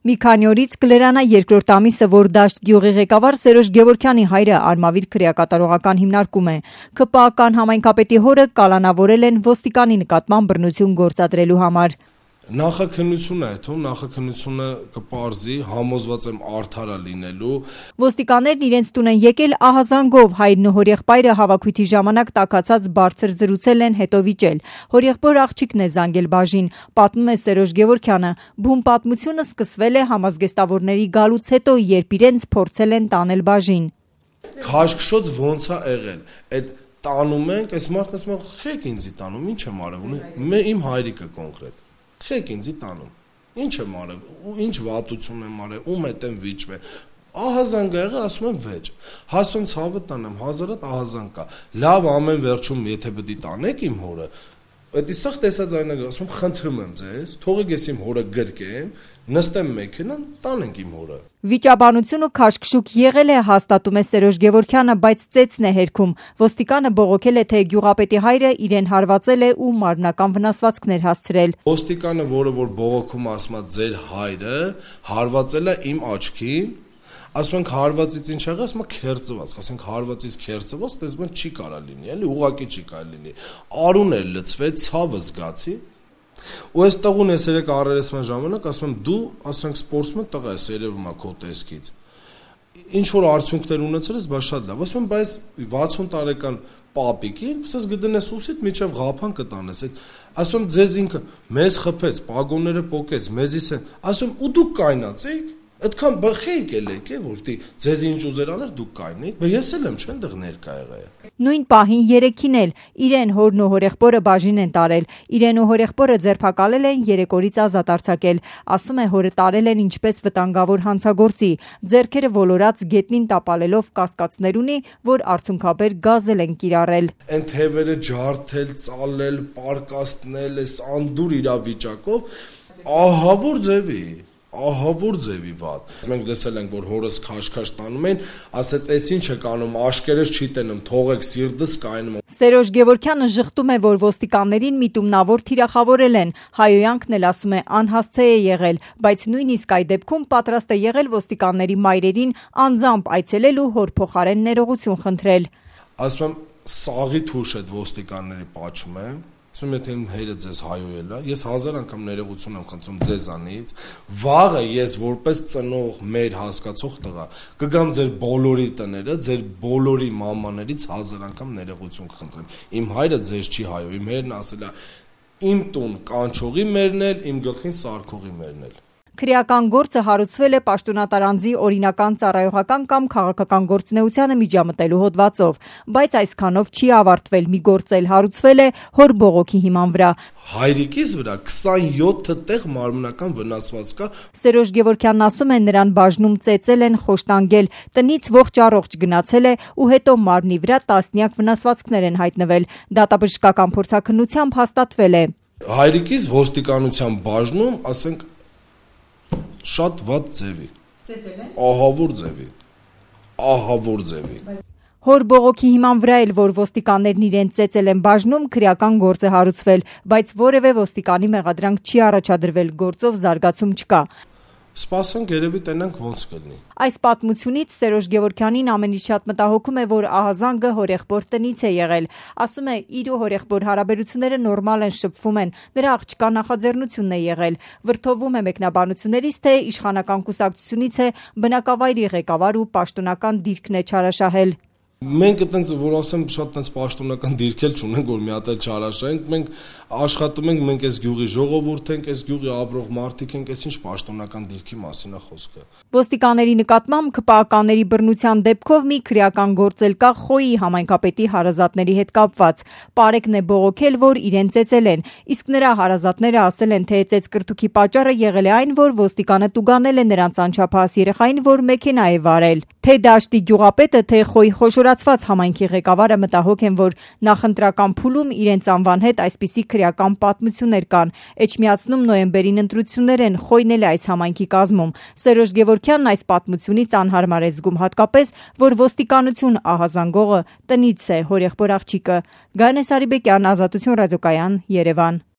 Մի քանի օրից Կլերանա երկրորդ ամիսը, որ Դաշտ գյուղի ղեկավար Սերոժ Գևորգյանի հայրը Արմավիր քրեակատարողական հիմնարկում է։ ԿՊԱ-ական համայնքապետի հորը կալանավորել են ոստիկանի նկատմամբ բռնություն գործադրելու համար։ Նախաքննություն է հետում, նախաքննությունը կպարզի, համոզված եմ արդար լինելու։ Ոստիկաններն իրենց տուն են եկել ահազանգով, հայրն ու հորեղբայրը հավաքույթի ժամանակ տաքացած բարձր զրուցել են, հետո վիճել։ Հորեղբոր աղջիկն է զանգել բաժին, պատմում է Սերոժ Գևորգյանը։ Բուն պատմությունը սկսվել է համազգեստավորների գալուց հետո, երբ իրենց փորձել են տանել բաժին։ Քաշքշոց ոնց է եղել։ Այդ տանում ենք, այս մարդն ասում է, «Խեք ինձի տանում, ինչ եմ արել»։ Իմ հայրիկը կոնկրետ։ Խեք ինձի տանում, ինչ եմ արել, ինչ վատություն եմ արել, ում հետ եմ վիճվել, ահազանգ եղել, ասում եմ վեճ, հասուն ցավը տանեմ, 1000 ահազանգ կա, լավ ամեն վերջում եթե պետք է տանեք իմ հորը, Էդի սաղ տեսած այնը ասում խնդրում եմ ձեզ, թողեք ես իմ հորը գրկեմ, նստեմ մեքենան, տանենք իմ հորը։ Վիճաբանություն ու քաշքշուկ եղել է, հաստատում է Սերոժ Գևորգյանը, բայց ծեծն է հերքում։ Ոստիկանը բողոքել է, թե գյուղապետի հայրը իրեն հարվածել է ու մարմնական վնասվածքներ հասցրել։ Ոստիկանը, որը որ բողոքում ասում է ձեր հայրը հարվածել է իմ աչքին, ասում ենք հարվածից ինչ եղավ, ասում է քերծված, ասենք հարվածից քերծված, դες բան չի կարա լինի, էլի ուղակի չի կարա լինի։ Արուն էր լցվեց, ցավը զգացի։ Ու այս տղուն ես երեք առերեսման ժամանակ ասում եմ դու, ասենք սպորտսմեն տղա ես, երևում է քո տեսքից։ Ինչ որ արդյունքներ ունեցել ես, բա շատ լավ։ Ասում եմ, բայց 60 տարեկան պապիկին, ասես գտնես ուսիդ միջև ղափան կտանես։ Ասում եմ, ձեզ ինքը մեզ խփեց, պագոնները պոկեց, մեզից են։ Ասում եմ, ու դուք կայնացեք։ Այդքան բխեիք եք, որտի ձեզ ինչ ուզեր աներ դուք կայնեիք, բայց ես էլ եմ չեն դեռ ներկա եղել։ Նույն պահին երեքին էլ իրեն հորն ու հորեղբորը բաժին են տարել։ Իրեն ու հորեղբորը ձերբակալել են, 3 օրից ազատ արձակել։ Ասում է, հորը տարել են ինչպես վտանգավոր հանցագործի, ձեռքերը ոլորած գետնին տապալելով կասկածներ ունի, որ արդյունքաբեր գազել են կիրառել։ Այն թևերը ջարդել, ծալել, պարկաստնել, այս անդուր իրավիճակով, ահավոր ձևի վատ։ Մենք լսել ենք, որ հորս քաշքաշ տանում են, ասեց, «Էս ինչ եք անում, աշկերս չի տենում, թողեք սիրտս կայնում»։ Սերոժ Գևորգյանը ժխտում է, որ ոստիկաններին միտումնավոր թիրախավորել են։ Հայոյանքն էլ ասում է, անհասցե է եղել, բայց նույնիսկ այդ դեպքում պատրաստ է եղել ոստիկանների մայրերին անձամբ այցելել ու հոր փոխարեն ներողություն խնդրել։ Ասում եմ, սաղի թուշ այդ ոստիկանների պաչում է։ Ասում եմ, եթե իմ հայրը ձեզ հայոյել է, ես 1000 անգամ ներողություն եմ խնդրում ձեզանից, վաղը ես որպես ծնող մեր հասկացող տղա կգամ ձեր բոլորի տները, ձեր բոլորի մամաներից 1000 անգամ ներողություն կխնդրեմ։ Իմ հայրը ձեզ չի հայոյ, իմ հայրն ասել է, իմ տուն կանչողի մերնել, իմ գլխին սարքողի մերնել։ Քրեական գործը հարուցվել է պաշտոնատար անձի օրինական ծառայողական կամ քաղաքական գործունեությանը միջամտելու հոդվածով, բայց այսքանով չի ավարտվել, մի գործ էլ հարուցվել է հոր բողոքի հիման վրա։ Հայրիկիս վրա 27 տեղ մարմնական վնասված կա։ Սերոժ Գևորգյանն ասում է, նրան բաժնում ծեծել են, խոշտանգել, տնից ողջ առողջ գնացել է ու հետո մարմնի վրա տասնյակ վնասվածքներ են հայտնվել։ Դատաբժշկական փորձաքննությամբ հաստատվել է։ Հայրիկիս ոստիկանության բաժնում, ասենք, շատ վատ ձևի։ Ծեծել են։ Ահավոր ձևի։ Հոր բողոքի հիման վրա էլ, որ ոստիկաններն իրեն ծեծել են բաժնում, քրեական գործ է հարուցվել, բայց որևէ ոստիկանի մեղադրանք չի առաջադրվել, գործով զարգացում չկա։ Սպասենք, երևի տենանք ոնց կլինի։ Այս պատմությունից Սերոժ Գևորգյանին ամենից շատ մտահոգում է, որ ահազանգը հորեղբոր տնից է եղել։ Ասում է, իր ու հորեղբոր հարաբերությունները նորմալ են, շփվում են, նրա աղջկա նախաձեռնությունն է եղել։ Վրդովում է մեկնաբանություններից, թե իշխանական կուսակցությունից է, բնակավայրի ղեկավար ու պաշտոնական դիրքն է չարաշահել։ Մենք այտենց որ ասեմ շատ տենց պաշտոնական դիրքել չունենք, որ մի հատ էլ չարաշահենք, մենք աշխատում ենք, մենք այս գյուղի ժողովուրդ ենք, այս գյուղի ապրող մարդիկ ենք, այս ինչ պաշտոնական դիրքի մասին է խոսքը։ Ոստիկանների նկատմամբ ԿՊԱ-ականների բռնության դեպքով մի քրեական գործ էլ կա Խոյի համայնքապետի հարազատների հետ կապված։ Պարեկն է բողոքել, որ իրեն ծեծել են, իսկ նրա հարազատները ասել են, թե ծեծկրտուքի պատճառը եղել է այն, որ ոստիկանը տուգանել է նրանց անչափահաս երեխային, որ մեքենա է վարել։ Թե Դաշտի գյուղապետը, թե Խոյի խոշորացված համայնքի ղեկավարը մտահոգ են, որ նախընտրական փուլում իրենց անվան հետ այսպիսի քրեական պատմություններ կան։ Էջմիածնում նոյեմբերին ընտրություններ են, Խոյն էլ է այս համայնքի կազմում։ Սերոժ Գևորգյանն այս պատմությունից անհարմար է զգում, հատկապես, որ ոստիկանություն ահազանգողը տնից է հորեղբոր աղջիկը։ Գայանե Սարիբեկյան, Ազատություն ռադիոկայան, Երևան։